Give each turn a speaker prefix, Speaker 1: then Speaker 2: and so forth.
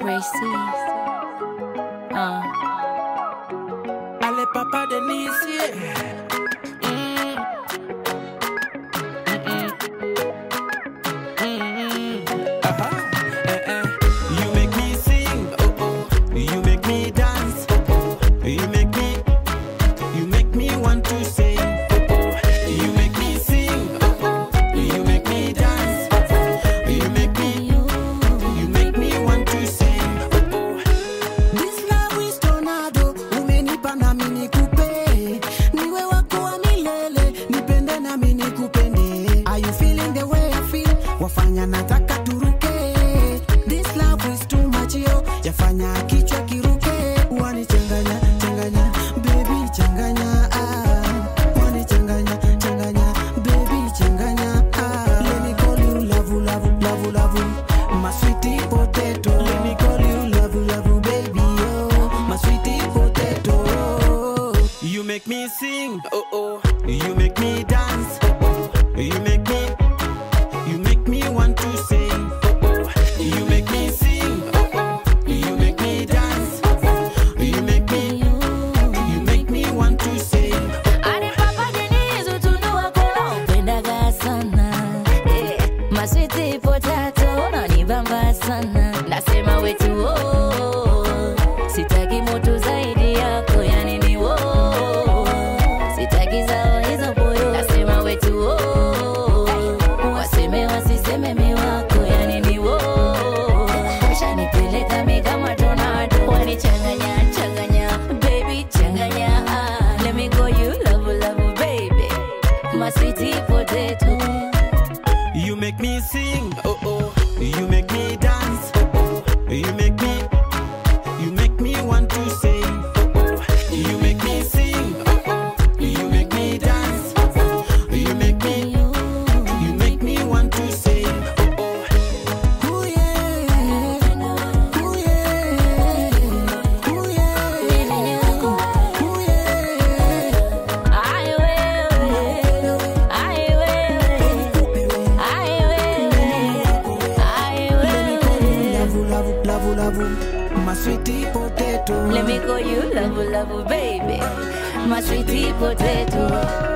Speaker 1: Racy.
Speaker 2: Allez, papa Denise, yeah. You make me sing, oh oh. You make me dance, oh oh. You make me want to sing, oh oh. You make me sing, oh oh. You make me dance, oh oh. You make me want to sing, oh oh.
Speaker 3: This love is tornado, umenipa na mimi nikupe. Niwe wako wa milele, nipende na mimi nikupende. Are you feeling the way I feel? Wafanya nataka turuke. This love is too much yo, yafanya kichwa kiruke. Wanichanganya, changanya, baby changanya. Wani changanya, changanya, baby changanya. Let me call you love, love, love, love. My sweetie potato. Let me call you love, love, baby, oh. My sweetie potato.
Speaker 2: You make me sing, oh oh. You make me dance, oh oh. You make me want to sing, oh oh. You make me sing, oh oh. You make me dance, oh oh. You make me want to sing, oh oh.
Speaker 1: Ane papa Denise utunua kola upendaga sana. My sweetie potato unanibamba sana. Nasema wetu oh. Sitaki moto zaidi yako yani ni oh. Sitaki zao hizo boyo. Nasema wetu oh. Waseme wasiseme mi wako yani ni oh. Ushanipeleka mi kama tornado. Wanichanganya changanya baby changanya. Let me call you love love baby. My sweetie potato.
Speaker 2: You make me sing, oh oh. You make me dance, oh oh. You make me want to sing, oh oh. You make me sing, oh oh. You make me dance, oh oh. You make me want to sing, oh oh.
Speaker 3: Ooh yeah, ooh yeah, ooh yeah, ooh yeah.
Speaker 1: I will.
Speaker 3: Love, love, love, my sweetie potato.
Speaker 1: Let me call you love, love, baby. My sweetie potato.